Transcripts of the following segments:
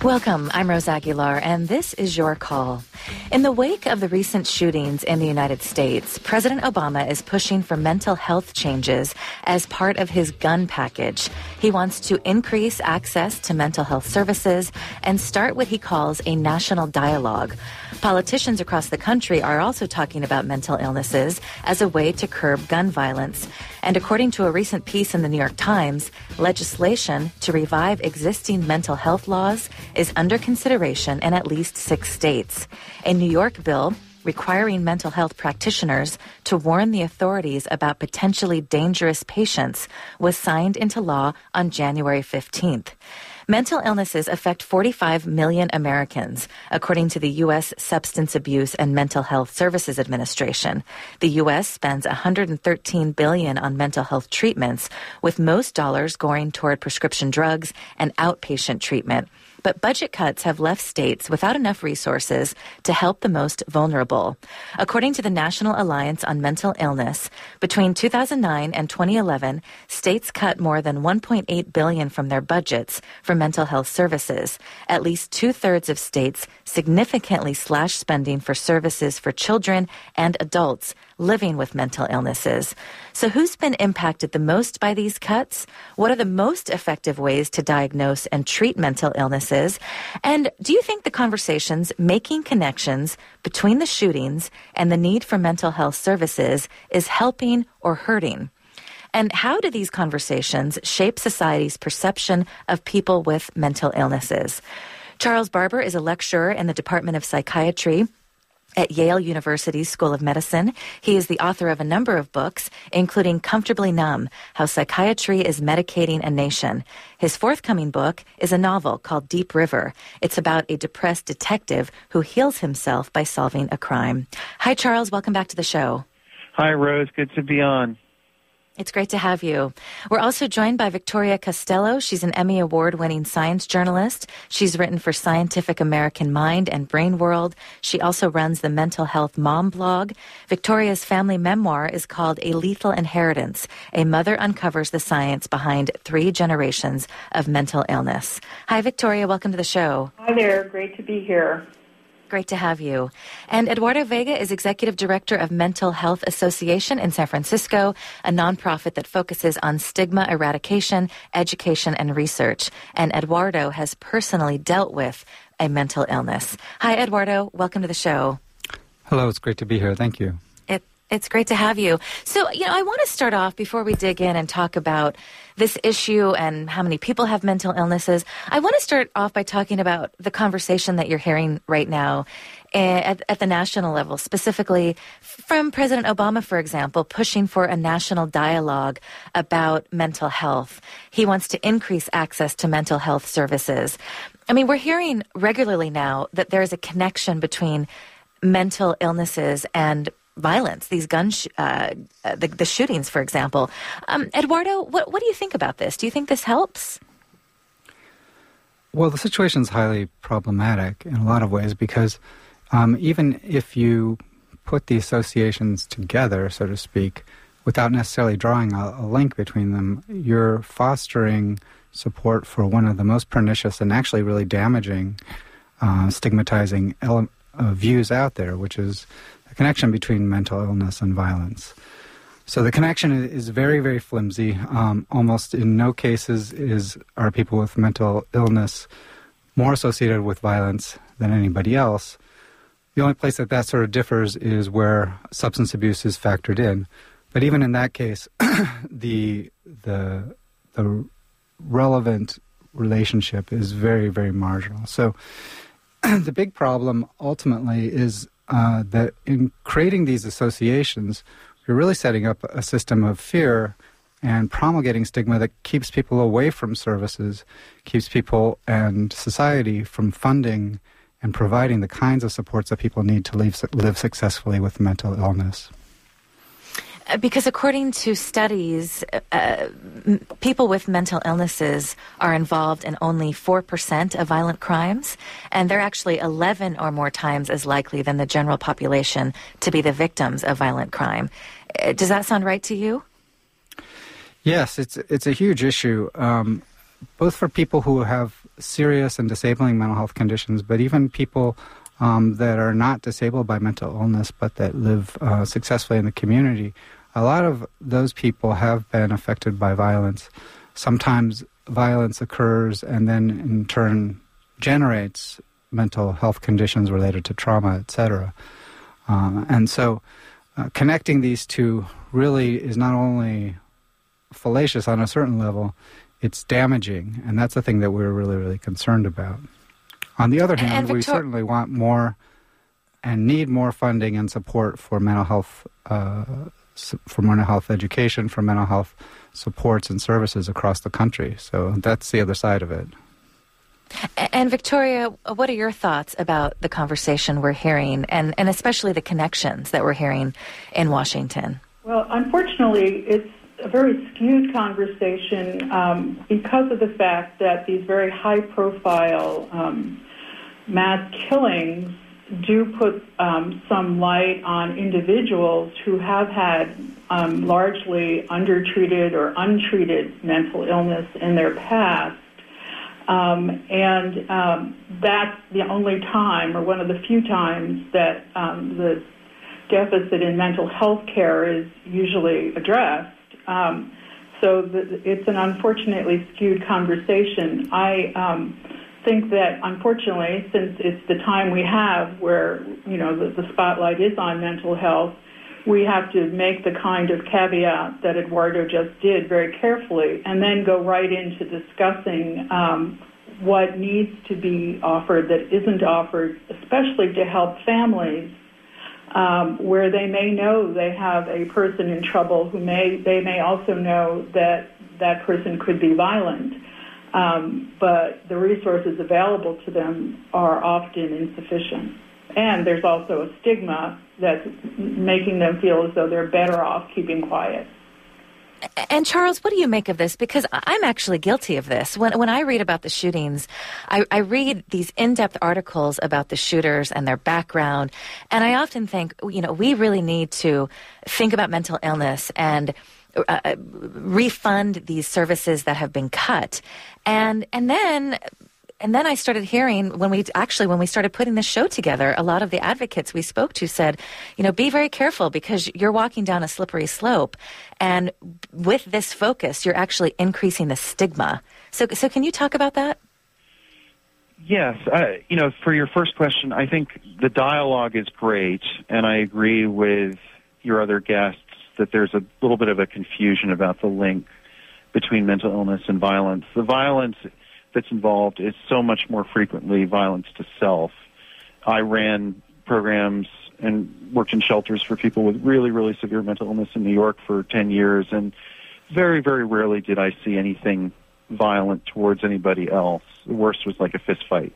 Welcome, I'm Rose Aguilar, and this is Your Call. In the wake of the recent shootings in the United States, President Obama is pushing for mental health changes as part of his gun package. He wants to increase access to mental health services and start what he calls a national dialogue. Politicians across the country are also talking about mental illnesses as a way to curb gun violence. And according to a recent piece in the New York Times, legislation to revive existing mental health laws is under consideration in at least 6 states. A New York bill requiring mental health practitioners to warn the authorities about potentially dangerous patients was signed into law on January 15th. Mental illnesses affect 45 million Americans, according to the U.S. Substance Abuse and Mental Health Services Administration. The U.S. spends $113 billion on mental health treatments, with most dollars going toward prescription drugs and outpatient treatment. But budget cuts have left states without enough resources to help the most vulnerable. According to the National Alliance on Mental Illness, between 2009 and 2011, states cut more than $1.8 billion from their budgets for mental health services. At least 2/3 of states significantly slashed spending for services for children and adults living with mental illnesses. So who's been impacted the most by these cuts? What are the most effective ways to diagnose and treat mental illnesses? And do you think the conversations making connections between the shootings and the need for mental health services is helping or hurting? And how do these conversations shape society's perception of people with mental illnesses? Charles Barber is a lecturer in the Department of Psychiatry at Yale University's School of Medicine. He is the author of a number of books, including Comfortably Numb, How Psychiatry is Medicating a Nation. His forthcoming book is a novel called Deep River. It's about a depressed detective who heals himself by solving a crime. Hi, Charles. Welcome back to the show. Hi, Rose. Good to be on. It's great to have you. We're also joined by Victoria Costello. She's an Emmy Award-winning science journalist. She's written for Scientific American Mind and Brain World. She also runs the Mental Health Mom blog. Victoria's family memoir is called A Lethal Inheritance. A mother uncovers the science behind 3 generations of mental illness. Hi, Victoria. Welcome to the show. Hi there. Great to be here. Great to have you. And Eduardo Vega is Executive Director of Mental Health Association in San Francisco, a nonprofit that focuses on stigma eradication, education, and research. And Eduardo has personally dealt with a mental illness. Hi, Eduardo. Welcome to the show. Hello. It's great to be here. Thank you. It's great to have you. So, I want to start off before we dig in and talk about this issue and how many people have mental illnesses. I want to start off by talking about the conversation that you're hearing right now at the national level, specifically from President Obama, for example, pushing for a national dialogue about mental health. He wants to increase access to mental health services. I mean, we're hearing regularly now that there is a connection between mental illnesses and violence, these the shootings, for example. Eduardo, what do you think about this? Do you think this helps? Well, the situation is highly problematic in a lot of ways because even if you put the associations together, so to speak, without necessarily drawing a link between them, you're fostering support for one of the most pernicious and actually really damaging, stigmatizing views out there, which is the connection between mental illness and violence. So the connection is very, very flimsy. Almost in no cases are people with mental illness more associated with violence than anybody else. The only place that sort of differs is where substance abuse is factored in. But even in that case, the relevant relationship is very, very marginal. So the big problem ultimately is that in creating these associations, you're really setting up a system of fear and promulgating stigma that keeps people away from services, keeps people and society from funding and providing the kinds of supports that people need to live successfully with mental illness. Because according to studies, people with mental illnesses are involved in only 4% of violent crimes, and they're actually 11 or more times as likely than the general population to be the victims of violent crime. Does that sound right to you? Yes, it's a huge issue, both for people who have serious and disabling mental health conditions, but even people that are not disabled by mental illness but that live successfully in the community, a lot of those people have been affected by violence. Sometimes violence occurs and then in turn generates mental health conditions related to trauma, etc. And so connecting these two really is not only fallacious on a certain level, it's damaging, and that's the thing that we're really, really concerned about. On the other hand, we certainly want more and need more funding and support for mental health education, for mental health supports and services across the country. So that's the other side of it. And Victoria, what are your thoughts about the conversation we're hearing and especially the connections that we're hearing in Washington? Well, unfortunately, it's a very skewed conversation because of the fact that these very high-profile mass killings do put some light on individuals who have had largely undertreated or untreated mental illness in their past. And that's the only time, or one of the few times, that the deficit in mental health care is usually addressed. So it's an unfortunately skewed conversation. I think that, unfortunately, since it's the time we have where, the spotlight is on mental health, we have to make the kind of caveat that Eduardo just did very carefully and then go right into discussing what needs to be offered that isn't offered, especially to help families where they may know they have a person in trouble who they may also know that that person could be violent, but the resources available to them are often insufficient. And there's also a stigma that's making them feel as though they're better off keeping quiet. And Charles, what do you make of this? Because I'm actually guilty of this. When I read about the shootings, I read these in-depth articles about the shooters and their background, and I often think, we really need to think about mental illness and refund these services that have been cut. And then I started hearing when we started putting this show together, a lot of the advocates we spoke to said, be very careful because you're walking down a slippery slope. And with this focus, you're actually increasing the stigma. So can you talk about that? Yes. For your first question, I think the dialogue is great, and I agree with your other guests that there's a little bit of a confusion about the link between mental illness and violence. The violence that's involved is so much more frequently violence to self. I ran programs and worked in shelters for people with really, really severe mental illness in New York for 10 years, and very, very rarely did I see anything violent towards anybody else. The worst was like a fist fight.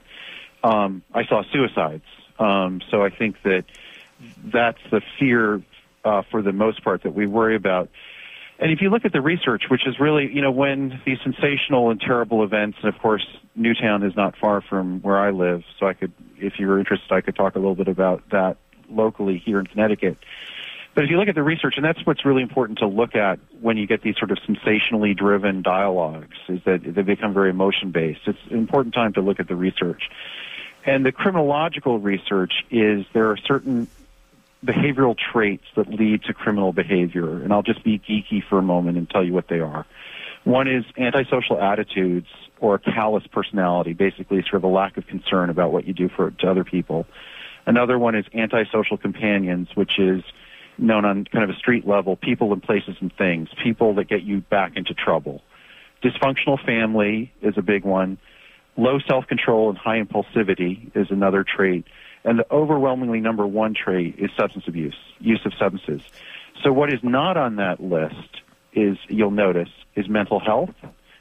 I saw suicides. So I think that's the fear for the most part that we worry about. And if you look at the research, which is really, when these sensational and terrible events, and of course, Newtown is not far from where I live, so I could, if you're interested, I could talk a little bit about that locally here in Connecticut. But if you look at the research, and that's what's really important to look at when you get these sort of sensationally driven dialogues, is that they become very emotion-based. It's an important time to look at the research. And the criminological research is there are certain behavioral traits that lead to criminal behavior, and I'll just be geeky for a moment and tell you what they are. One is antisocial attitudes or a callous personality, basically sort of a lack of concern about what you do to other people. Another one is antisocial companions, which is known on kind of a street level, people and places and things, people that get you back into trouble. Dysfunctional family is a big one. Low self-control and high impulsivity is another trait. And the overwhelmingly number one trait is substance abuse, use of substances. So what is not on that list is, you'll notice, is mental health,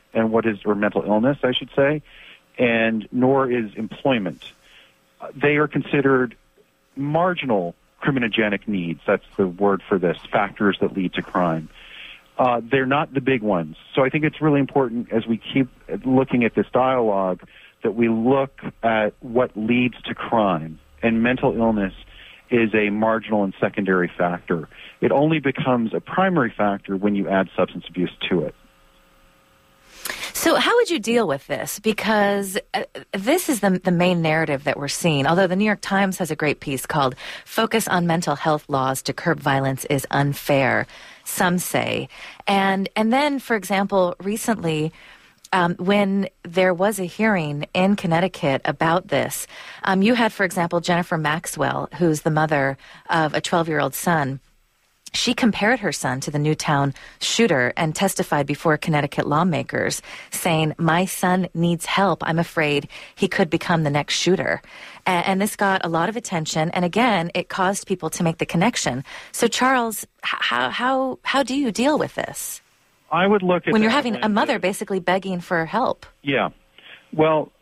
or mental illness, I should say, and nor is employment. They are considered marginal criminogenic needs. That's the word for this, factors that lead to crime. They're not the big ones. So I think it's really important as we keep looking at this dialogue that we look at what leads to crime. And mental illness is a marginal and secondary factor. It only becomes a primary factor when you add substance abuse to it. So how would you deal with this? Because this is the main narrative that we're seeing, although the New York Times has a great piece called Focus on Mental Health Laws to Curb Violence is Unfair, some say. And then, for example, recently, when there was a hearing in Connecticut about this, you had, for example, Jennifer Maxwell, who's the mother of a 12-year-old son. She compared her son to the Newtown shooter and testified before Connecticut lawmakers, saying, "My son needs help. I'm afraid he could become the next shooter." And this got a lot of attention. And again, it caused people to make the connection. So, Charles, how do you deal with this? I would look at when you're having a mother basically begging for help. Yeah. Well,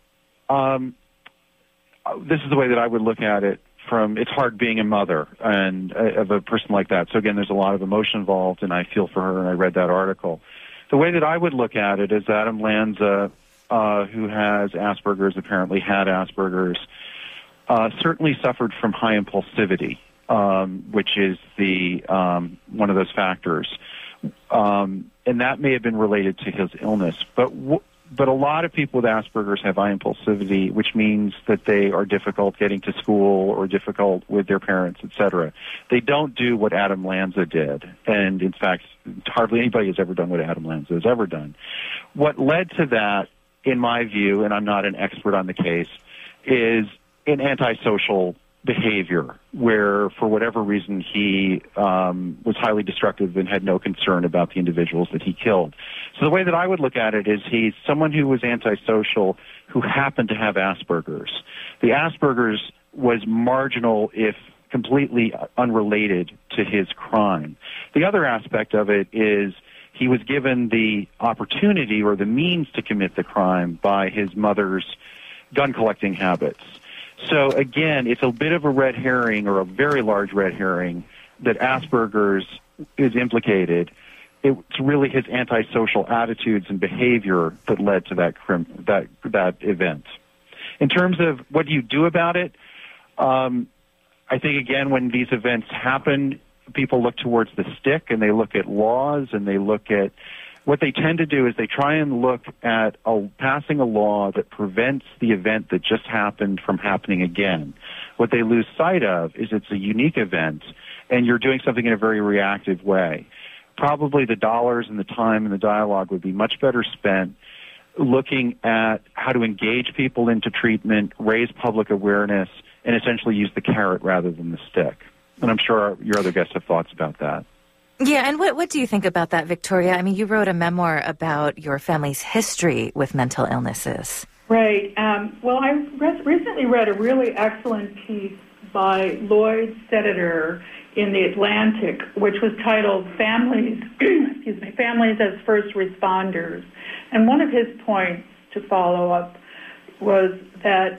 this is the way that I would look at it. It's hard being a mother and of a person like that. So again, there's a lot of emotion involved, and I feel for her, and I read that article. The way that I would look at it is Adam Lanza, who has Asperger's, apparently had Asperger's, certainly suffered from high impulsivity, which is the one of those factors. And that may have been related to his illness. But a lot of people with Asperger's have high impulsivity, which means that they are difficult getting to school or difficult with their parents, etc. They don't do what Adam Lanza did. And, in fact, hardly anybody has ever done what Adam Lanza has ever done. What led to that, in my view, and I'm not an expert on the case, is an antisocial behavior where, for whatever reason, he was highly destructive and had no concern about the individuals that he killed. So the way that I would look at it is he's someone who was antisocial who happened to have Asperger's. The Asperger's was marginal, if completely unrelated to his crime. The other aspect of it is he was given the opportunity or the means to commit the crime by his mother's gun-collecting habits. So, again, it's a bit of a red herring, or a very large red herring, that Asperger's is implicated. It's really his antisocial attitudes and behavior that led to that event. In terms of what do you do about it, I think, again, when these events happen, people look towards the stick, and they look at laws, and they look at what they tend to do is they try and look at passing a law that prevents the event that just happened from happening again. What they lose sight of is it's a unique event, and you're doing something in a very reactive way. Probably the dollars and the time and the dialogue would be much better spent looking at how to engage people into treatment, raise public awareness, and essentially use the carrot rather than the stick. And I'm sure your other guests have thoughts about that. Yeah, and what do you think about that, Victoria? I mean, you wrote a memoir about your family's history with mental illnesses. Right. Well, I recently read a really excellent piece by Lloyd Senator in The Atlantic, which was titled "Families, Families as First Responders." And one of his points to follow up was that,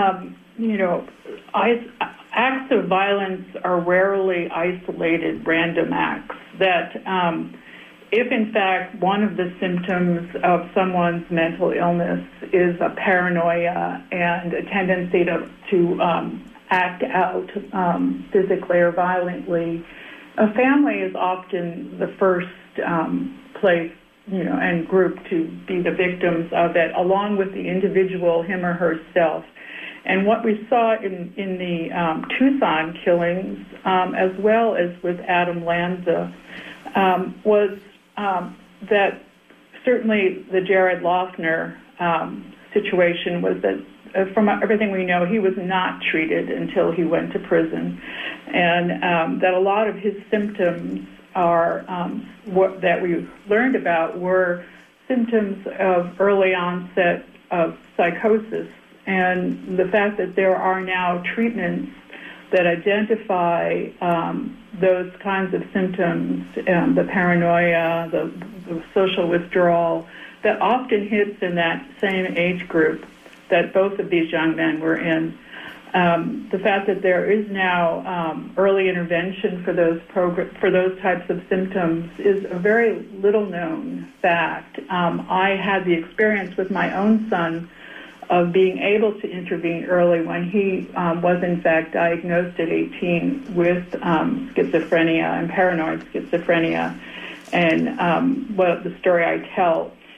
acts of violence are rarely isolated, random acts. That if, in fact, one of the symptoms of someone's mental illness is a paranoia and a tendency to act out physically or violently, a family is often the first place, and group to be the victims of it, along with the individual, him or herself. And what we saw in the Tucson killings, as well as with Adam Lanza, was that certainly the Jared Loughner situation was that, from everything we know, he was not treated until he went to prison, and that a lot of his symptoms are that we learned about were symptoms of early onset of psychosis. And the fact that there are now treatments that identify those kinds of symptoms, the paranoia, the social withdrawal, that often hits in that same age group that both of these young men were in. The fact that there is now early intervention for those types of symptoms is a very little-known fact. I had the experience with my own son of being able to intervene early when he was, in fact, diagnosed at 18 with schizophrenia and paranoid schizophrenia. And the story I tell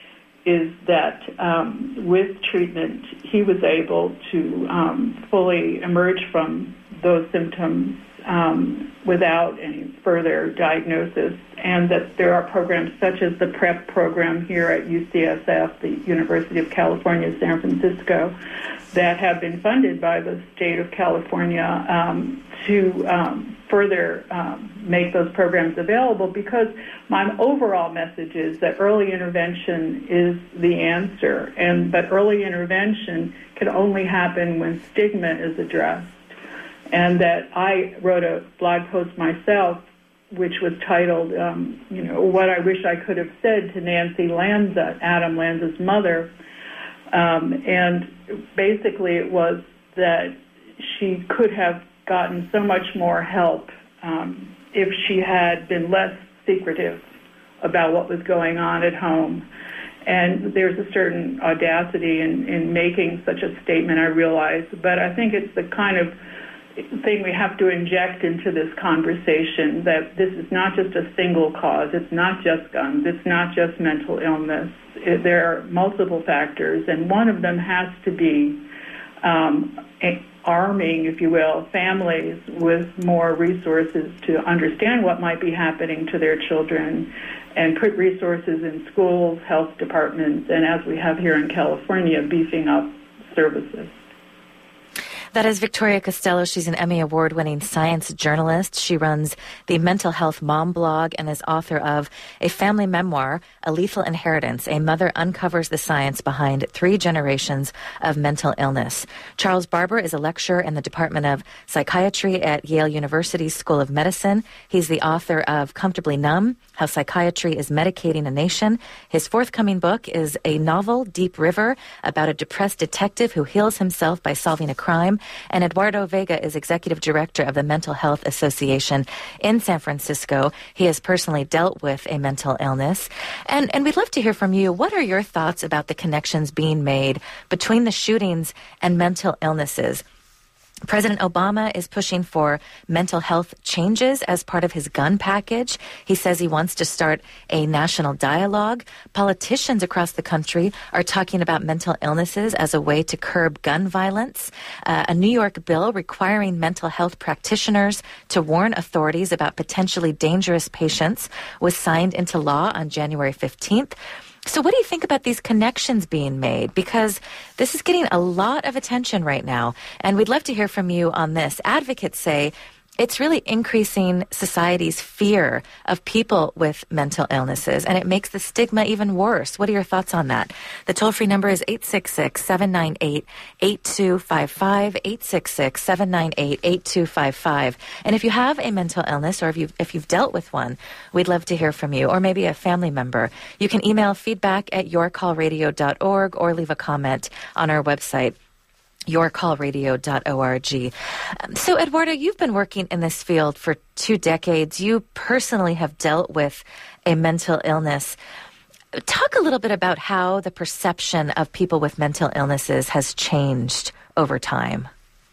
is that with treatment, he was able to fully emerge from those symptoms without any further diagnosis, and that there are programs such as the PrEP program here at UCSF, the University of California, San Francisco, that have been funded by the state of California to further make those programs available, because my overall message is that early intervention is the answer, but early intervention can only happen when stigma is addressed. And that I wrote a blog post myself, which was titled, What I Wish I Could Have Said to Nancy Lanza, Adam Lanza's mother. And basically it was that she could have gotten so much more help if she had been less secretive about what was going on at home. And there's a certain audacity in making such a statement, I realize, but I think it's the kind of thing we have to inject into this conversation, that this is not just a single cause. It's not just guns. It's not just mental illness. There are multiple factors, and one of them has to be arming, if you will, families with more resources to understand what might be happening to their children, and put resources in schools, health departments, and as we have here in California, beefing up services. That is Victoria Costello. She's an Emmy Award-winning science journalist. She runs the Mental Health Mom blog and is author of a family memoir, A Lethal Inheritance. A mother uncovers the science behind 3 generations of mental illness. Charles Barber is a lecturer in the Department of Psychiatry at Yale University's School of Medicine. He's the author of Comfortably Numb, How Psychiatry is Medicating a Nation. His forthcoming book is a novel, Deep River, about a depressed detective who heals himself by solving a crime. And Eduardo Vega is executive director of the Mental Health Association in San Francisco. He has personally dealt with a mental illness. And we'd love to hear from you. What are your thoughts about the connections being made between the shootings and mental illnesses? President Obama is pushing for mental health changes as part of his gun package. He says he wants to start a national dialogue. Politicians across the country are talking about mental illnesses as a way to curb gun violence. A New York bill requiring mental health practitioners to warn authorities about potentially dangerous patients was signed into law on January 15th. So what do you think about these connections being made? Because this is getting a lot of attention right now, and we'd love to hear from you on this. Advocates say it's really increasing society's fear of people with mental illnesses, and it makes the stigma even worse. What are your thoughts on that? The toll-free number is 866-798-8255, 866-798-8255. And if you have a mental illness, or if you've dealt with one, we'd love to hear from you, or maybe a family member. You can email feedback@yourcallradio.org or leave a comment on our website, yourcallradio.org. So, Eduardo, you've been working in this field for 2 decades. You personally have dealt with a mental illness. Talk a little bit about how the perception of people with mental illnesses has changed over time.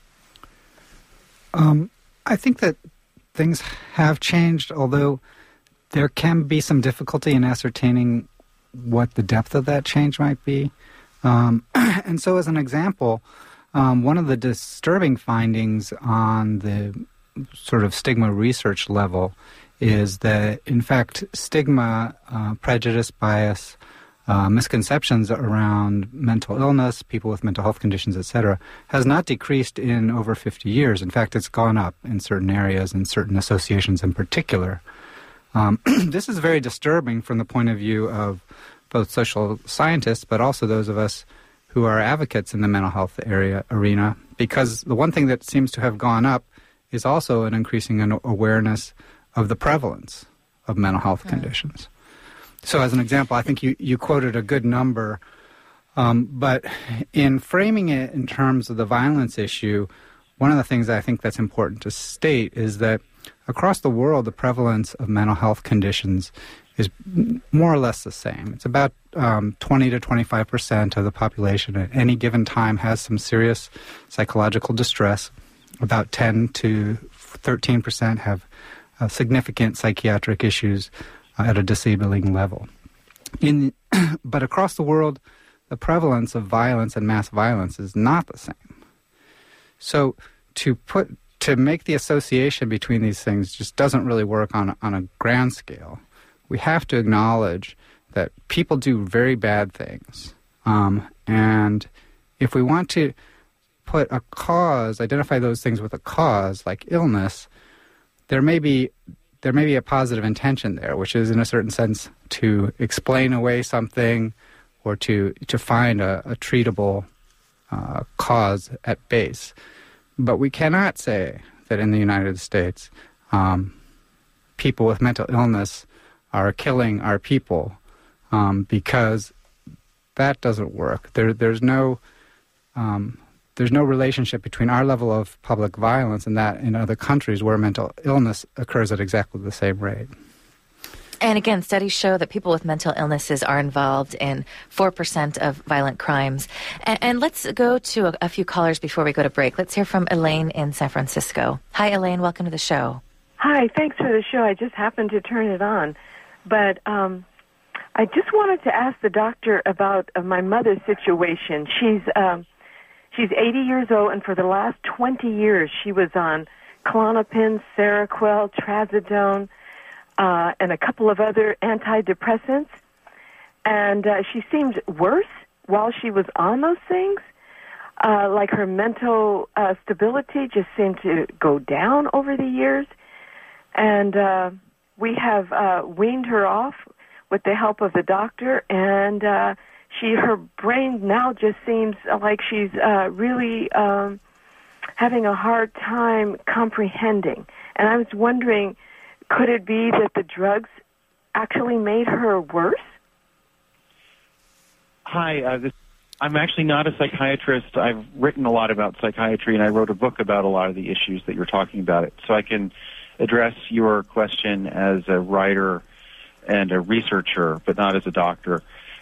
I think that things have changed, although there can be some difficulty in ascertaining what the depth of that change might be. And so, as an example, one of the disturbing findings on the sort of stigma research level is that, in fact, stigma, prejudice, bias, misconceptions around mental illness, people with mental health conditions, etc., has not decreased in over 50 years. In fact, it's gone up in certain areas and certain associations in particular. This is very disturbing from the point of view of both social scientists, but also those of us who are advocates in the mental health arena, because the one thing that seems to have gone up is also an increasing awareness of the prevalence of mental health conditions. So as an example, I think you quoted a good number, but in framing it in terms of the violence issue, one of the things I think that's important to state is that across the world, the prevalence of mental health conditions is more or less the same. It's about 20 to 25% of the population at any given time has some serious psychological distress. About 10 to 13% have significant psychiatric issues at a disabling level. But across the world, the prevalence of violence and mass violence is not the same. So to make the association between these things just doesn't really work on a grand scale. We have to acknowledge that people do very bad things. And if we want to put a cause, identify those things with a cause, like illness, there may be a positive intention there, which is in a certain sense to explain away something or to find a treatable cause at base. But we cannot say that in the United States people with mental illness are killing our people because that doesn't work. There's no relationship between our level of public violence and that in other countries where mental illness occurs at exactly the same rate. And again, studies show that people with mental illnesses are involved in 4% of violent crimes. And let's go to a few callers before we go to break. Let's hear from Elaine in San Francisco. Hi, Elaine. Welcome to the show. Hi. Thanks for the show. I just happened to turn it on. But I just wanted to ask the doctor about my mother's situation. She's 80 years old, and for the last 20 years she was on Klonopin, Seroquel, Trazodone, and a couple of other antidepressants. And she seemed worse while she was on those things. Like her mental stability just seemed to go down over the years. And we have weaned her off with the help of the doctor, and her brain now just seems like she's really having a hard time comprehending. And I was wondering, could it be that the drugs actually made her worse? Hi, I'm actually not a psychiatrist. I've written a lot about psychiatry, and I wrote a book about a lot of the issues that you're talking about. So I can address your question as a writer and a researcher, but not as a doctor.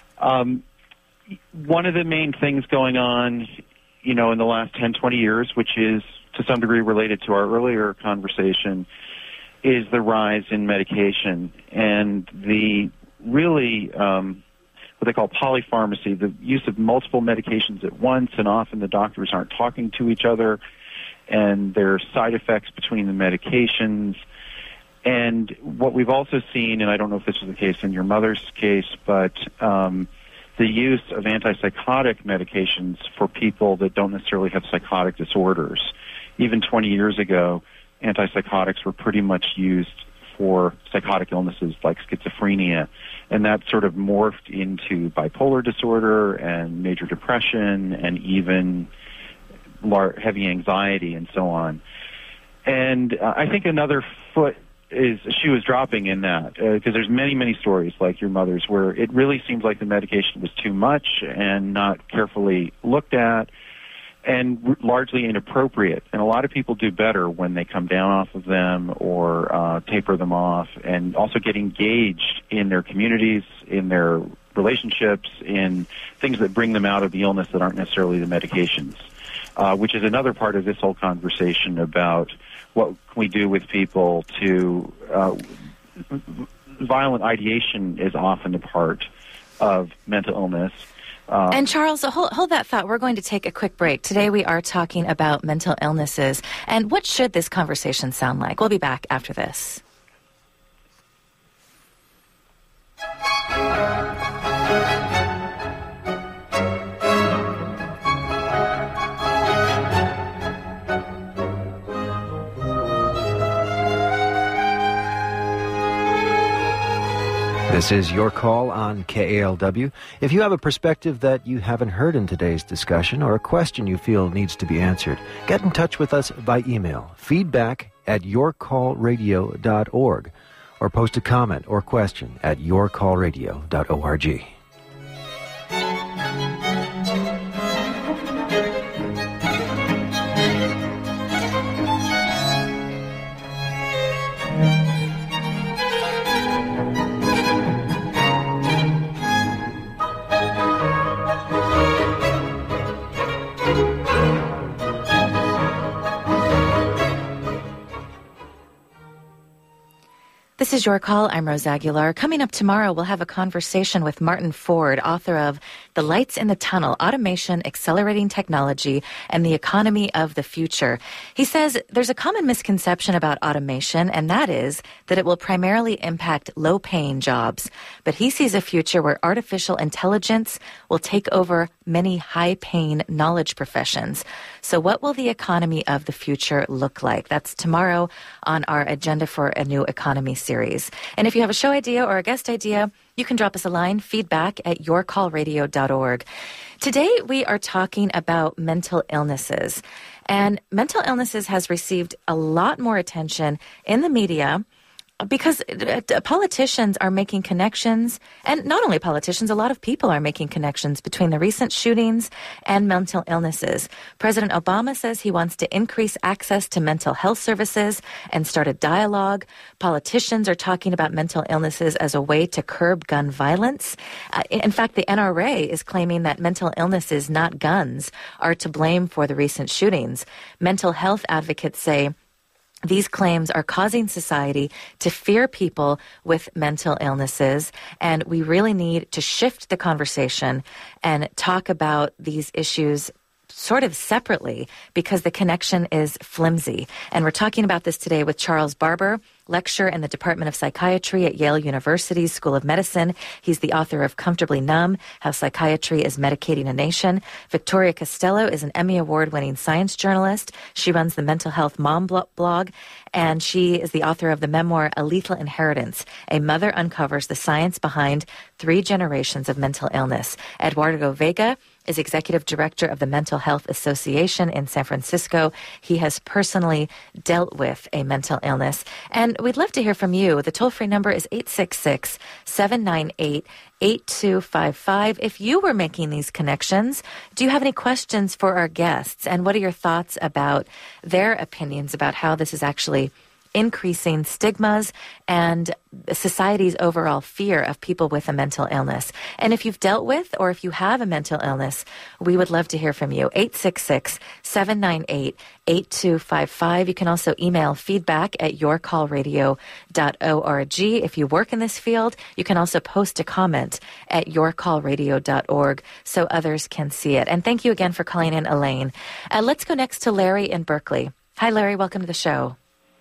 One of the main things going on, in the last 10, 20 years, which is to some degree related to our earlier conversation, is the rise in medication and the really what they call polypharmacy, the use of multiple medications at once, and often the doctors aren't talking to each other, and there are side effects between the medications. And what we've also seen, and I don't know if this was the case in your mother's case, but the use of antipsychotic medications for people that don't necessarily have psychotic disorders. Even 20 years ago, antipsychotics were pretty much used for psychotic illnesses like schizophrenia, and that sort of morphed into bipolar disorder and major depression and even heavy anxiety and so on. And I think another foot is she was dropping in that, because there's many, many stories like your mother's where it really seems like the medication was too much and not carefully looked at and largely inappropriate. And a lot of people do better when they come down off of them or taper them off, and also get engaged in their communities, in their relationships, in things that bring them out of the illness that aren't necessarily the medications, which is another part of this whole conversation about what can we do with people to violent ideation is often a part of mental illness. And Charles, hold that thought. We're going to take a quick break. Today we are talking about mental illnesses. And what should this conversation sound like? We'll be back after this. This is Your Call on KALW. If you have a perspective that you haven't heard in today's discussion or a question you feel needs to be answered, get in touch with us by email, feedback@yourcallradio.org, or post a comment or question at yourcallradio.org. This is Your Call. I'm Rose Aguilar. Coming up tomorrow, we'll have a conversation with Martin Ford, author of The Lights in the Tunnel, Automation, Accelerating Technology, and the Economy of the Future. He says there's a common misconception about automation, and that is that it will primarily impact low-paying jobs. But he sees a future where artificial intelligence will take over many high-paying knowledge professions. So what will the economy of the future look like? That's tomorrow on our agenda for a new economy series. And if you have a show idea or a guest idea, you can drop us a line, feedback@yourcallradio.org. Today, we are talking about mental illnesses. And mental illnesses has received a lot more attention in the media because politicians are making connections, and not only politicians, a lot of people are making connections between the recent shootings and mental illnesses. President Obama says he wants to increase access to mental health services and start a dialogue. Politicians are talking about mental illnesses as a way to curb gun violence. In fact, the NRA is claiming that mental illnesses, not guns, are to blame for the recent shootings. Mental health advocates say these claims are causing society to fear people with mental illnesses, and we really need to shift the conversation and talk about these issues sort of separately because the connection is flimsy. And we're talking about this today with Charles Barber, lecturer in the Department of Psychiatry at Yale University's School of Medicine. He's the author of Comfortably Numb, How Psychiatry is Medicating a Nation. Victoria Costello is an Emmy Award-winning science journalist. She runs the Mental Health Mom blog, and she is the author of the memoir A Lethal Inheritance. A mother uncovers the science behind 3 generations of mental illness. Eduardo Vega is executive director of the Mental Health Association in San Francisco. He has personally dealt with a mental illness. And we'd love to hear from you. The toll-free number is 866-798-8255. If you were making these connections, do you have any questions for our guests? And what are your thoughts about their opinions about how this is actually increasing stigmas and society's overall fear of people with a mental illness? And if you've dealt with or if you have a mental illness, we would love to hear from you. 866-798-8255. You can also email feedback@yourcallradio.org. If you work in this field, you can also post a comment at yourcallradio.org so others can see it. And thank you again for calling in, Elaine. Let's go next to Larry in Berkeley. Hi, Larry. Welcome to the show.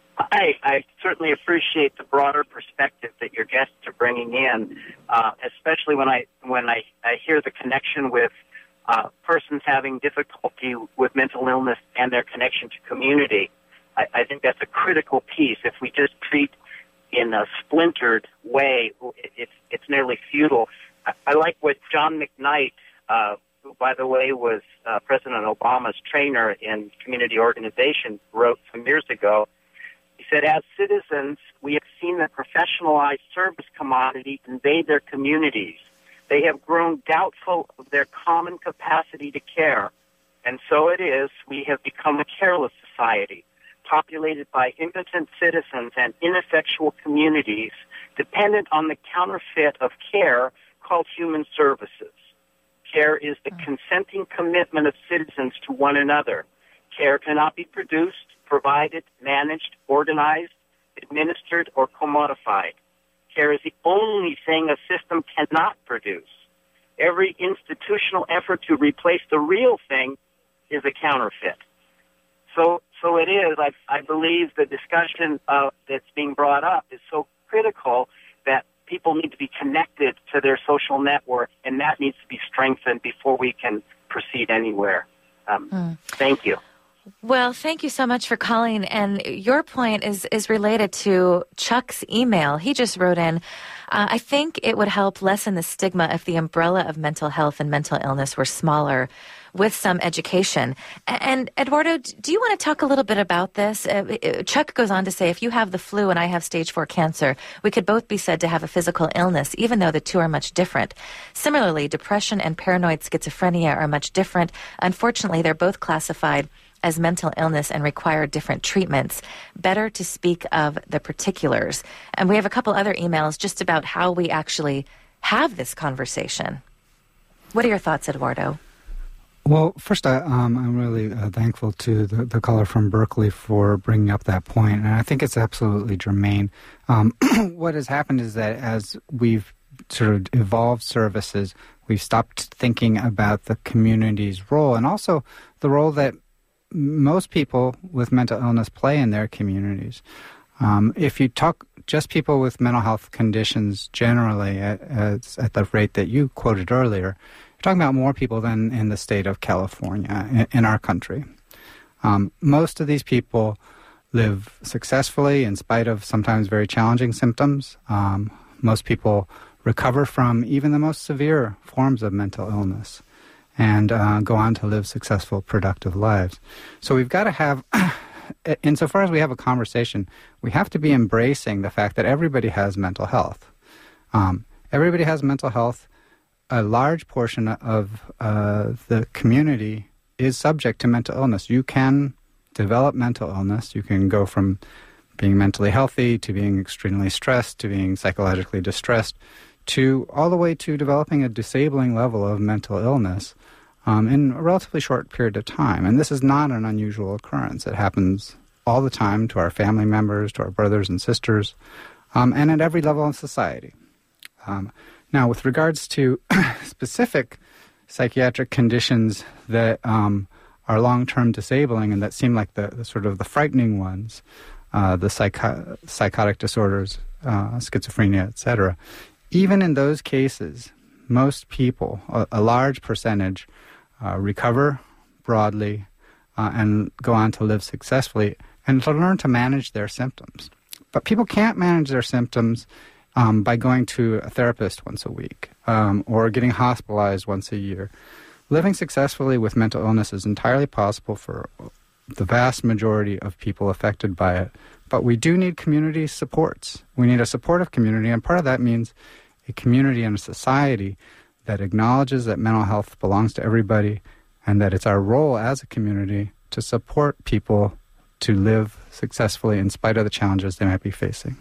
I certainly appreciate the broader perspective that your guests are bringing in, especially when I hear the connection with persons having difficulty with mental illness and their connection to community. I think that's a critical piece. If we just treat in a splintered way, it's nearly futile. I like what John McKnight, who, by the way, was President Obama's trainer in community organization, wrote some years ago. He said, as citizens, we have seen the professionalized service commodity invade their communities. They have grown doubtful of their common capacity to care. And so it is, we have become a careless society, populated by impotent citizens and ineffectual communities, dependent on the counterfeit of care called human services. Care is the consenting commitment of citizens to one another. Care cannot be produced, provided, managed, organized, administered, or commodified. Care is the only thing a system cannot produce. Every institutional effort to replace the real thing is a counterfeit. So it is. I believe the discussion that's being brought up is so critical that people need to be connected to their social network, and that needs to be strengthened before we can proceed anywhere. Thank you. Well, thank you so much for calling. And your point is related to Chuck's email. He just wrote in, I think it would help lessen the stigma if the umbrella of mental health and mental illness were smaller with some education. And Eduardo, do you want to talk a little bit about this? Chuck goes on to say, if you have the flu and I have stage 4 cancer, we could both be said to have a physical illness, even though the two are much different. Similarly, depression and paranoid schizophrenia are much different. Unfortunately, they're both classified as mental illness and require different treatments. Better to speak of the particulars. And we have a couple other emails just about how we actually have this conversation. What are your thoughts, Eduardo? Well, first, I'm really thankful to the caller from Berkeley for bringing up that point, and I think it's absolutely germane. What has happened is that as we've sort of evolved services, we've stopped thinking about the community's role, and also the role that most people with mental illness play in their communities. If you talk just people with mental health conditions generally at the rate that you quoted earlier, you're talking about more people than in the state of California, in our country. Most of these people live successfully in spite of sometimes very challenging symptoms. Most people recover from even the most severe forms of mental illness and go on to live successful, productive lives. So we've got to have, insofar as we have a conversation, we have to be embracing the fact that everybody has mental health. Everybody has mental health. A large portion of the community is subject to mental illness. You can develop mental illness. You can go from being mentally healthy to being extremely stressed to being psychologically distressed to all the way to developing a disabling level of mental illness in a relatively short period of time. And this is not an unusual occurrence. It happens all the time to our family members, to our brothers and sisters, and at every level of society. Now, with regards to specific psychiatric conditions that are long-term disabling and that seem like the sort of the frightening ones, the psychotic disorders, schizophrenia, etc., even in those cases, most people, a large percentage, recover broadly and go on to live successfully and to learn to manage their symptoms. But people can't manage their symptoms by going to a therapist once a week or getting hospitalized once a year. Living successfully with mental illness is entirely possible for the vast majority of people affected by it. But we do need community supports. We need a supportive community, and part of that means a community and a society that acknowledges that mental health belongs to everybody and that it's our role as a community to support people to live successfully in spite of the challenges they might be facing.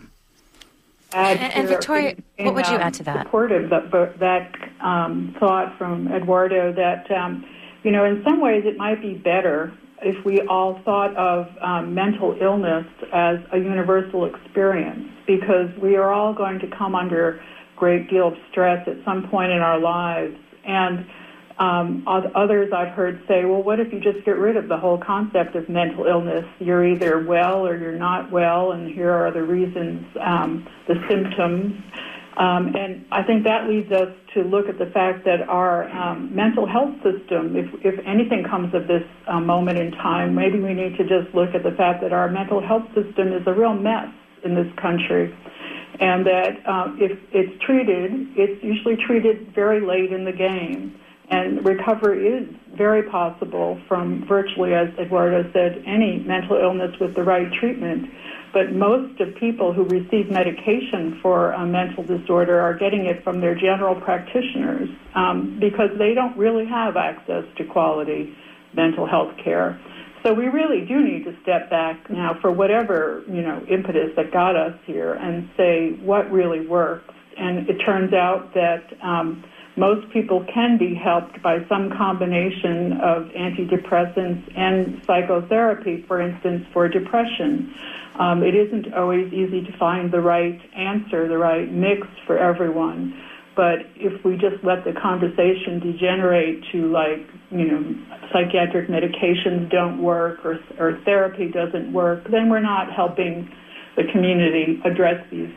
And Victoria, what would you add to that? Supportive that thought from Eduardo that, in some ways it might be better if we all thought of mental illness as a universal experience, because we are all going to come under a great deal of stress at some point in our lives. And others I've heard say, well, what if you just get rid of the whole concept of mental illness? You're either well or you're not well, and here are the reasons, the symptoms. And I think that leads us to look at the fact that our mental health system, if anything comes of this moment in time, maybe we need to just look at the fact that our mental health system is a real mess in this country. And that if it's treated, it's usually treated very late in the game. And recovery is very possible from virtually, as Eduardo said, any mental illness with the right treatment. But most of people who receive medication for a mental disorder are getting it from their general practitioners because they don't really have access to quality mental health care. So we really do need to step back now for whatever, impetus that got us here and say what really works. And it turns out that most people can be helped by some combination of antidepressants and psychotherapy, for instance, for depression. It isn't always easy to find the right answer, the right mix for everyone. But if we just let the conversation degenerate to psychiatric medications don't work or therapy doesn't work, then we're not helping the community address these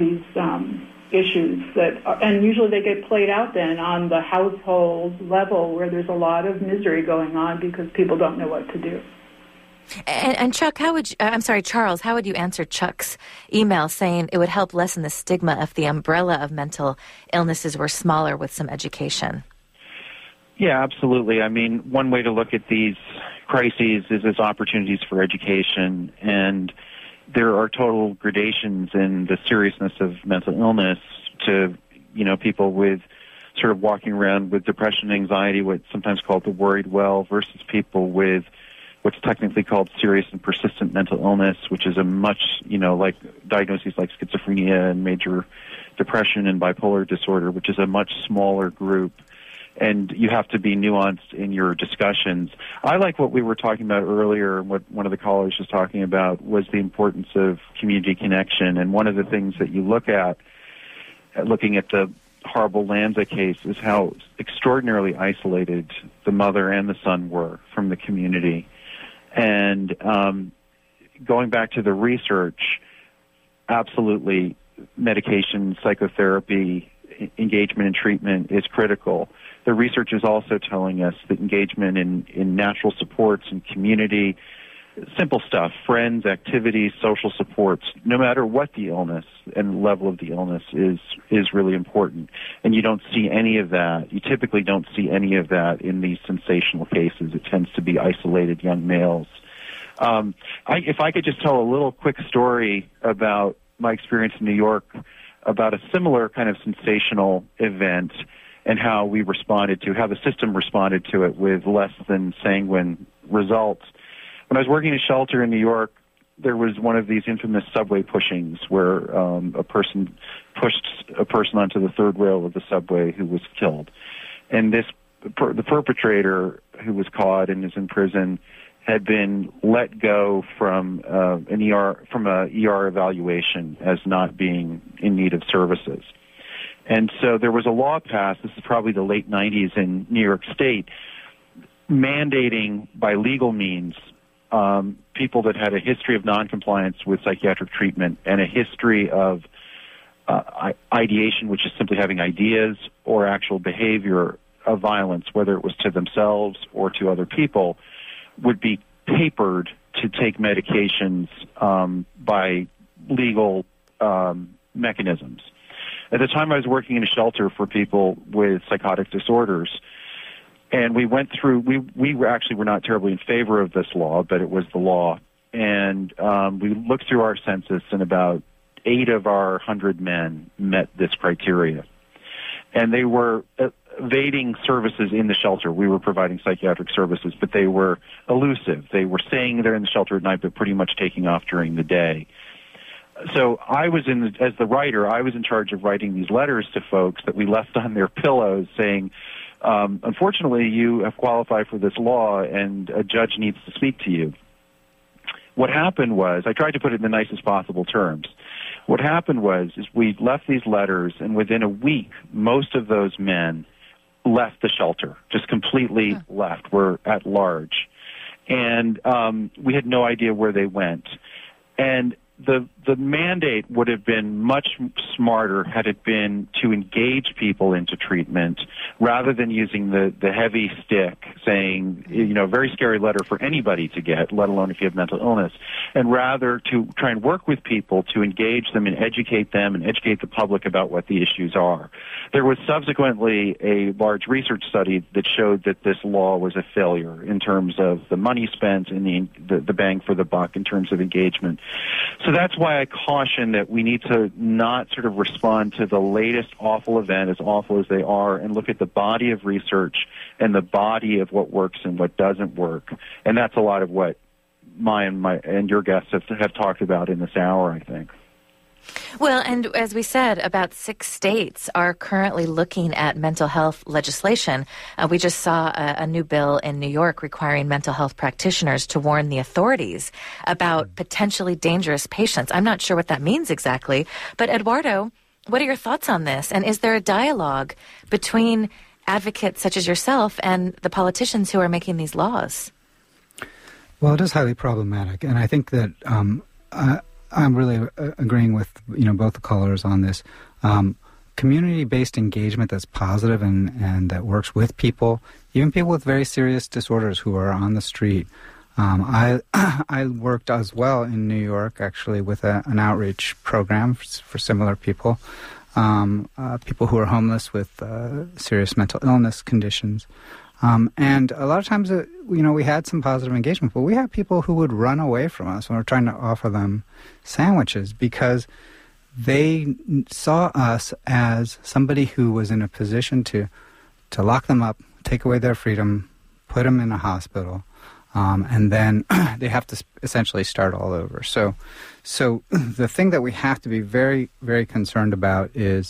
issues and usually they get played out then on the household level where there's a lot of misery going on because people don't know what to do. And Chuck, Charles, how would you answer Chuck's email saying it would help lessen the stigma if the umbrella of mental illnesses were smaller with some education? Yeah, absolutely. I mean, one way to look at these crises is as opportunities for education, and there are total gradations in the seriousness of mental illness to, people with sort of walking around with depression and anxiety, what's sometimes called the worried well, versus people with what's technically called serious and persistent mental illness, which is a much, like diagnoses like schizophrenia and major depression and bipolar disorder, which is a much smaller group. and you have to be nuanced in your discussions. I like what we were talking about earlier, and what one of the callers was talking about was the importance of community connection. And one of the things that you look at looking at the horrible Lanza case, is how extraordinarily isolated the mother and the son were from the community. And going back to the research, absolutely, medication, psychotherapy, engagement in treatment is critical. The research is also telling us that engagement in natural supports and community, simple stuff, friends, activities, social supports, no matter what the illness and level of the illness is really important. And you don't see any of that. You typically don't see any of that in these sensational cases. It tends to be isolated young males. If I could just tell a little quick story about my experience in New York about a similar kind of sensational event and how we responded to, how the system responded to it with less than sanguine results. When I was working in a shelter in New York, there was one of these infamous subway pushings where a person pushed a person onto the third rail of the subway who was killed. And the perpetrator, who was caught and is in prison, had been let go from a ER evaluation as not being in need of services. And so there was a law passed, this is probably the late 90s in New York State, mandating by legal means people that had a history of noncompliance with psychiatric treatment and a history of ideation, which is simply having ideas, or actual behavior of violence, whether it was to themselves or to other people, would be papered to take medications by legal mechanisms. At the time, I was working in a shelter for people with psychotic disorders, and we went through, we actually were not terribly in favor of this law, but it was the law. And we looked through our census, and about 8 of our 100 men met this criteria. And they were evading services in the shelter. We were providing psychiatric services, but they were elusive. They were staying there in the shelter at night, but pretty much taking off during the day. So I was as the writer, I was in charge of writing these letters to folks that we left on their pillows saying, unfortunately, you have qualified for this law, and a judge needs to speak to you. What happened was, I tried to put it in the nicest possible terms. What happened was, we left these letters, and within a week, most of those men left the shelter, just completely left, were at large. And we had no idea where they went. And the mandate would have been much smarter had it been to engage people into treatment rather than using the heavy stick saying, very scary letter for anybody to get, let alone if you have mental illness, and rather to try and work with people to engage them and educate the public about what the issues are. There was subsequently a large research study that showed that this law was a failure in terms of the money spent and the bang for the buck in terms of engagement. So that's why I caution that we need to not sort of respond to the latest awful event, as awful as they are, and look at the body of research and the body of what works and what doesn't work. And that's a lot of what my and your guests have talked about in this hour, I think. Well, and as we said, about 6 states are currently looking at mental health legislation. We just saw a new bill in New York requiring mental health practitioners to warn the authorities about potentially dangerous patients. I'm not sure what that means exactly, but Eduardo, what are your thoughts on this? And is there a dialogue between advocates such as yourself and the politicians who are making these laws? Well, it is highly problematic, and I think that I'm really agreeing with both the callers on this. Community-based engagement that's positive and that works with people, even people with very serious disorders who are on the street. I worked as well in New York, actually, with an outreach program for similar people, people who are homeless with serious mental illness conditions. And a lot of times, we had some positive engagement, but we had people who would run away from us when we were trying to offer them sandwiches because they saw us as somebody who was in a position to lock them up, take away their freedom, put them in a hospital, and then they have to essentially start all over. So the thing that we have to be very, very concerned about is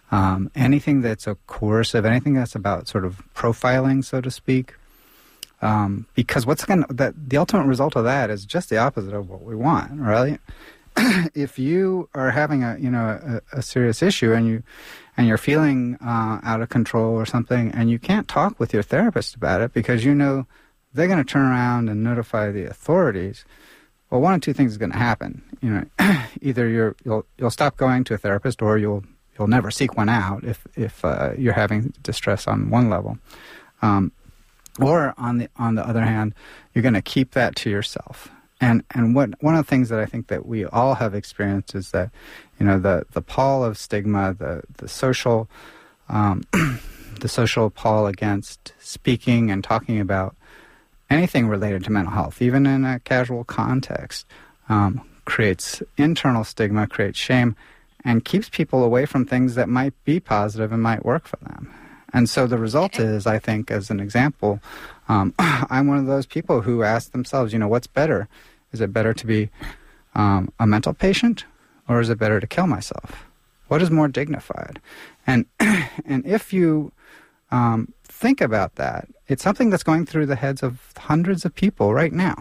anything that's a coercive, anything that's about sort of profiling, so to speak. Because the ultimate result of that is just the opposite of what we want, right? If you are having a serious issue and you're feeling out of control or something, and you can't talk with your therapist about it because you know they're going to turn around and notify the authorities, well, one of two things is going to happen. Either you'll stop going to a therapist, or you'll never seek one out if you're having distress on one level. Or on the other hand, you're going to keep that to yourself. And one of the things that I think that we all have experienced is that, the pall of stigma, the social the social pall against speaking and talking about anything related to mental health, even in a casual context, creates internal stigma, creates shame, and keeps people away from things that might be positive and might work for them. And so the result is, I think, as an example, I'm one of those people who ask themselves, what's better? Is it better to be a mental patient, or is it better to kill myself? What is more dignified? And if you think about that, it's something that's going through the heads of hundreds of people right now.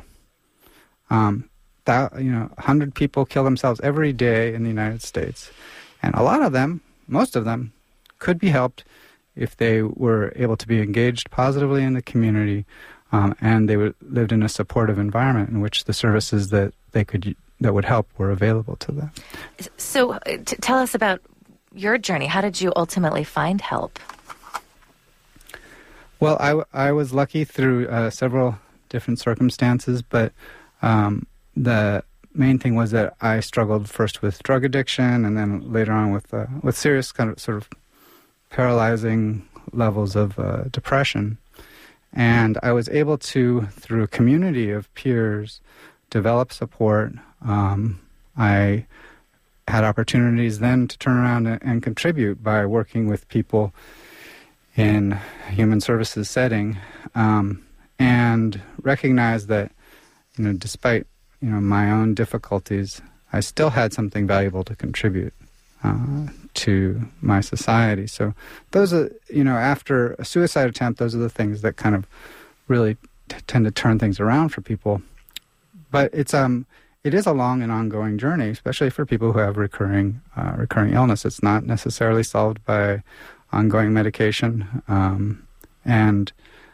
100 people kill themselves every day in the United States. And a lot of them, most of them, could be helped if they were able to be engaged positively in the community, and they lived in a supportive environment in which the services that would help were available to them. So tell us about your journey. How did you ultimately find help? Well, I was lucky through several different circumstances, but the main thing was that I struggled first with drug addiction, and then later on with serious kind of sort of paralyzing levels of depression. And I was able to, through a community of peers, develop support. I had opportunities then to turn around and contribute by working with people in human services setting, and recognize that, despite, my own difficulties, I still had something valuable to contribute to my society. So those are, after a suicide attempt, those are the things that kind of really tend to turn things around for people. But it is a long and ongoing journey, especially for people who have recurring illness. It's not necessarily solved by ongoing medication. And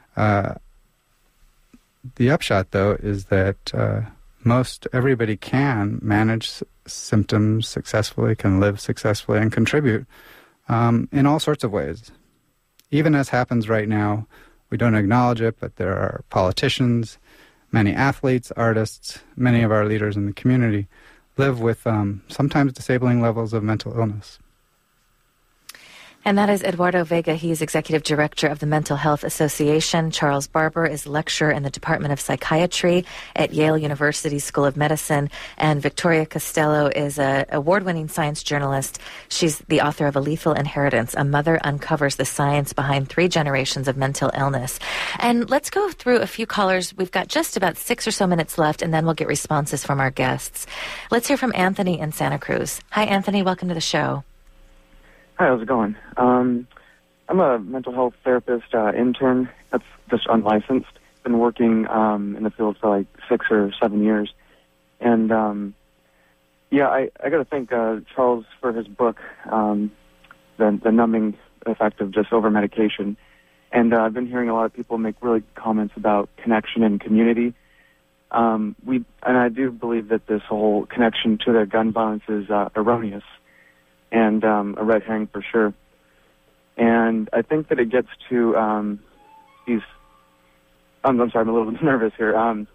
the upshot, though, is that most everybody can manage symptoms successfully, can live successfully, and contribute in all sorts of ways. Even as happens right now, we don't acknowledge it, but there are politicians, many athletes, artists, many of our leaders in the community live with sometimes disabling levels of mental illness. And that is Eduardo Vega. He is Executive Director of the Mental Health Association. Charles Barber is lecturer in the Department of Psychiatry at Yale University School of Medicine. And Victoria Costello is an award-winning science journalist. She's the author of A Lethal Inheritance. A Mother Uncovers the Science Behind 3 Generations of Mental Illness. And let's go through a few callers. We've got just about 6 or so minutes left, and then we'll get responses from our guests. Let's hear from Anthony in Santa Cruz. Hi, Anthony. Welcome to the show. Hi, how's it going? I'm a mental health therapist intern. That's just unlicensed. Been working in the field for like 6 or 7 years. And, I got to thank Charles for his book, The Numbing Effect of Just Over-Medication. And I've been hearing a lot of people make really comments about connection and community. And I do believe that this whole connection to the gun violence is erroneous. And a red herring for sure. And I think that it gets to these. I'm sorry, I'm a little bit nervous here.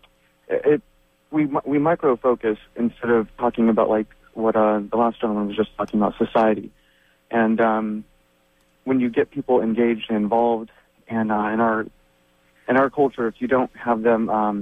We micro focus instead of talking about like what the last gentleman was just talking about, society. And when you get people engaged and involved, and in our culture, if you don't have them,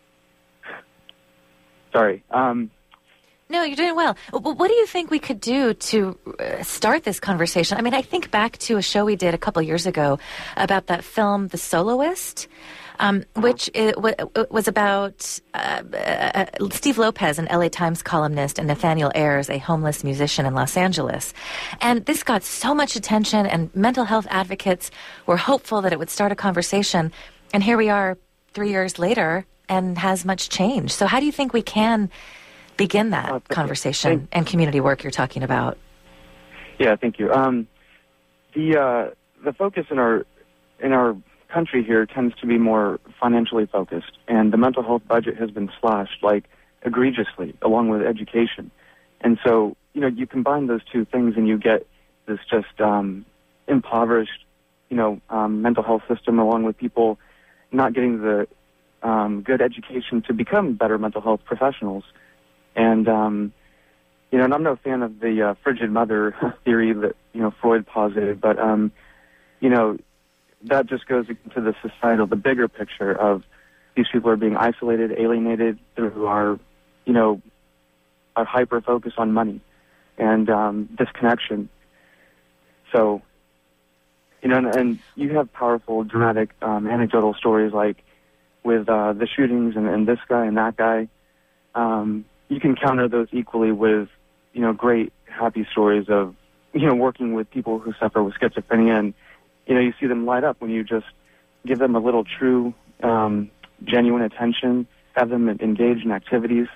No, you're doing well. What do you think we could do to start this conversation? I mean, I think back to a show we did a couple years ago about that film, The Soloist. which was about Steve Lopez, an LA Times columnist, and Nathaniel Ayers, a homeless musician in Los Angeles. And this got so much attention, and mental health advocates were hopeful that it would start a conversation. And here we are 3 years later, and has much changed. So how do you think we can begin that conversation and community work you're talking about? Yeah, thank you. The focus in our country here tends to be more financially focused, and the mental health budget has been slashed egregiously, along with education. And so, you combine those two things, and you get this just impoverished, mental health system, along with people not getting the good education to become better mental health professionals. And and I'm no fan of the frigid mother theory that Freud posited, but that just goes into the societal, the bigger picture of these people are being isolated, alienated through our hyper focus on money and disconnection. So, and you have powerful, dramatic, anecdotal stories like with the shootings and this guy and that guy. You can counter those equally with, great, happy stories of, working with people who suffer with schizophrenia. And, you see them light up when you just give them a little true, genuine attention, have them engage in activities.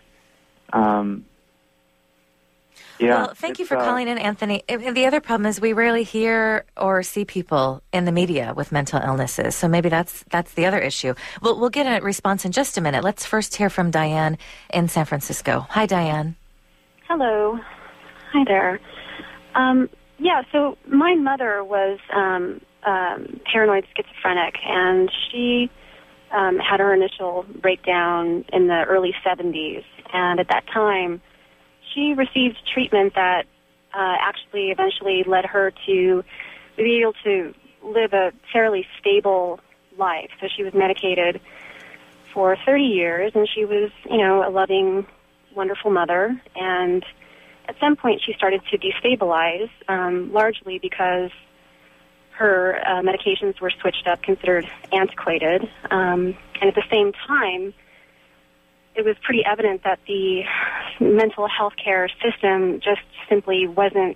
Well, thank you for calling in, Anthony. And the other problem is we rarely hear or see people in the media with mental illnesses. So maybe that's the other issue. We'll get a response in just a minute. Let's first hear from Diane in San Francisco. Hi, Diane. Hello. Hi there. So my mother was paranoid schizophrenic, and she had her initial breakdown in the early 70s. And at that time, she received treatment that actually eventually led her to be able to live a fairly stable life. So she was medicated for 30 years, and she was, a loving, wonderful mother. And at some point, she started to destabilize, largely because her medications were switched up, considered antiquated. And at the same time, it was pretty evident that the mental health care system just simply wasn't,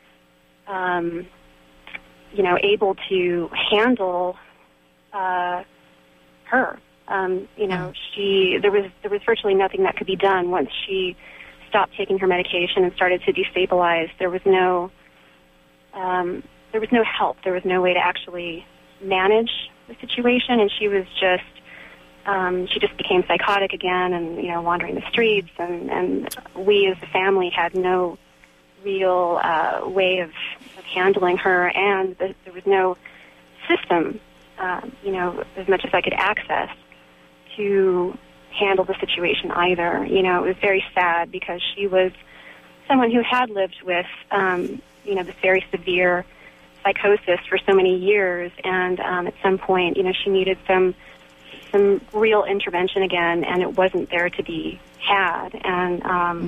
able to handle her. There was virtually nothing that could be done once she stopped taking her medication and started to destabilize. There was no help. There was no way to actually manage the situation, and she was just. She just became psychotic again and, wandering the streets. And we as a family had no real way of handling her. And there was no system, as much as I could access to handle the situation either. It was very sad because she was someone who had lived with, this very severe psychosis for so many years. And at some point, she needed some real intervention again, and it wasn't there to be had. And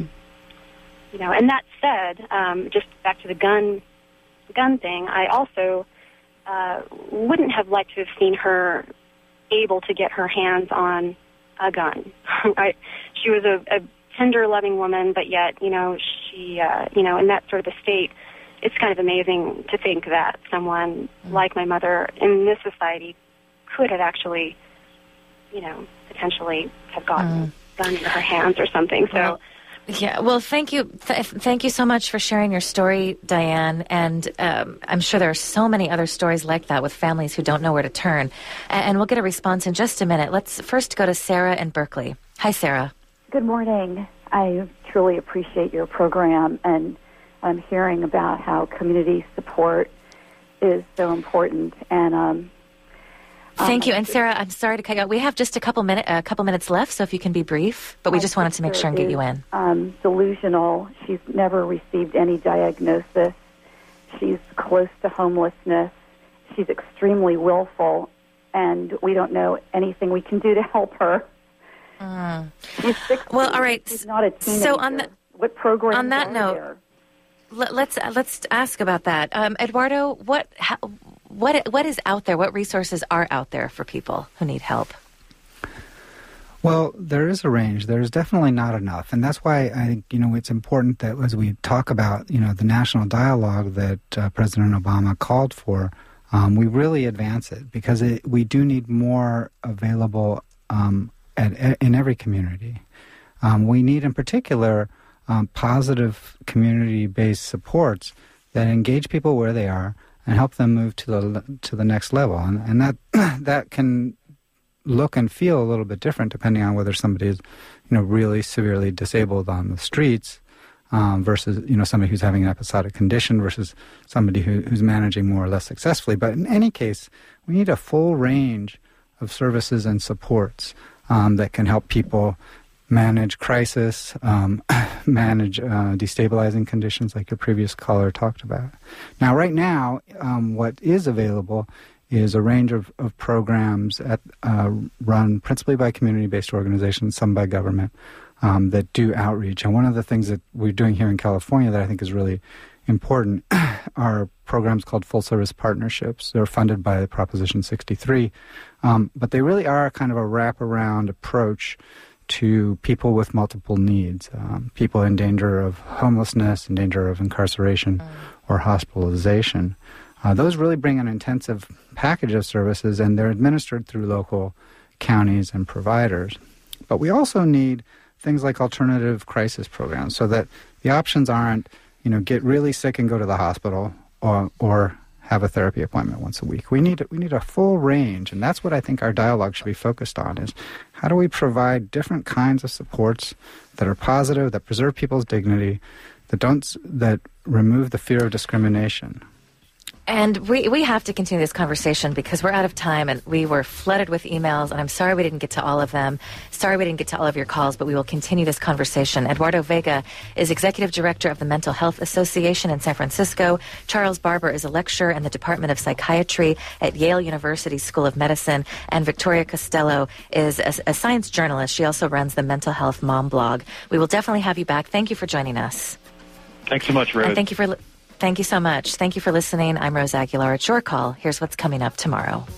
and that said, just back to the gun thing, I also wouldn't have liked to have seen her able to get her hands on a gun. She was a tender, loving woman, but yet, she, in that sort of a state, it's kind of amazing to think that someone like my mother in this society could have actually potentially have gotten a gun in her hands or something. So, thank you. Thank you so much for sharing your story, Diane. And I'm sure there are so many other stories like that with families who don't know where to turn. And we'll get a response in just a minute. Let's first go to Sarah in Berkeley. Hi, Sarah. Good morning. I truly appreciate your program, and I'm hearing about how community support is so important. And thank you. And Sarah, I'm sorry to cut you out. We have just a couple minutes left, so if you can be brief, but we just wanted to make sure and get you in. Delusional. She's never received any diagnosis. She's close to homelessness. She's extremely willful, and we don't know anything we can do to help her. She's 16. Well, all right. She's not a teenager. So what programs on that are note, there? let's ask about that. Eduardo, what is out there? What resources are out there for people who need help? Well, there is a range. There's definitely not enough. And that's why I think, it's important that as we talk about, the national dialogue that President Obama called for, we really advance it, because we do need more available in every community. We need, in particular, positive community-based supports that engage people where they are and help them move to the next level. And that can look and feel a little bit different depending on whether somebody is, really severely disabled on the streets versus, somebody who's having an episodic condition versus somebody who's managing more or less successfully. But in any case, we need a full range of services and supports that can help people manage crisis, manage destabilizing conditions like your previous caller talked about. Now, right now, what is available is a range of programs run principally by community-based organizations, some by government, that do outreach. And one of the things that we're doing here in California that I think is really important are programs called full-service partnerships. They're funded by Proposition 63, but they really are kind of a wraparound approach to people with multiple needs, people in danger of homelessness, in danger of incarceration or hospitalization. Those really bring an intensive package of services, and they're administered through local counties and providers. But we also need things like alternative crisis programs, so that the options aren't, get really sick and go to the hospital or have a therapy appointment once a week. We need a full range, and that's what I think our dialogue should be focused on, is how do we provide different kinds of supports that are positive, that preserve people's dignity, that remove the fear of discrimination. And we have to continue this conversation because we're out of time, and we were flooded with emails, and I'm sorry we didn't get to all of them. Sorry we didn't get to all of your calls, but we will continue this conversation. Eduardo Vega is Executive Director of the Mental Health Association in San Francisco. Charles Barber is a lecturer in the Department of Psychiatry at Yale University School of Medicine. And Victoria Costello is a science journalist. She also runs the Mental Health Mom blog. We will definitely have you back. Thank you for joining us. Thanks so much, Rose. And thank you so much. Thank you for listening. I'm Rose Aguilar. It's your call. Here's what's coming up tomorrow.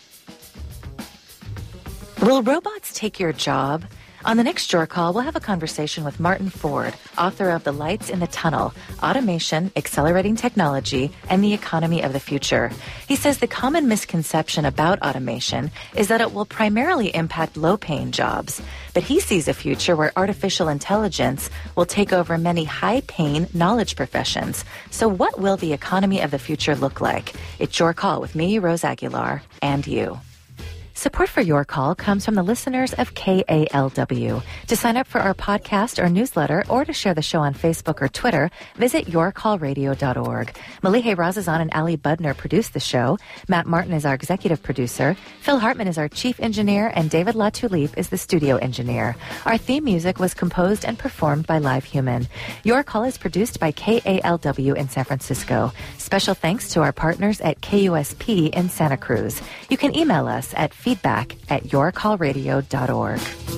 Will robots take your job? On the next Your Call, we'll have a conversation with Martin Ford, author of The Lights in the Tunnel, Automation, Accelerating Technology, and the Economy of the Future. He says the common misconception about automation is that it will primarily impact low-paying jobs. But he sees a future where artificial intelligence will take over many high-paying knowledge professions. So what will the economy of the future look like? It's Your Call with me, Rose Aguilar, and you. Support for Your Call comes from the listeners of KALW. To sign up for our podcast or newsletter, or to share the show on Facebook or Twitter, visit yourcallradio.org. Malihe Razazan and Ali Budner produce the show. Matt Martin is our executive producer. Phil Hartman is our chief engineer, and David LaTulippe is the studio engineer. Our theme music was composed and performed by Live Human. Your Call is produced by KALW in San Francisco. Special thanks to our partners at KUSP in Santa Cruz. You can email us at feedback@yourcallradio.org.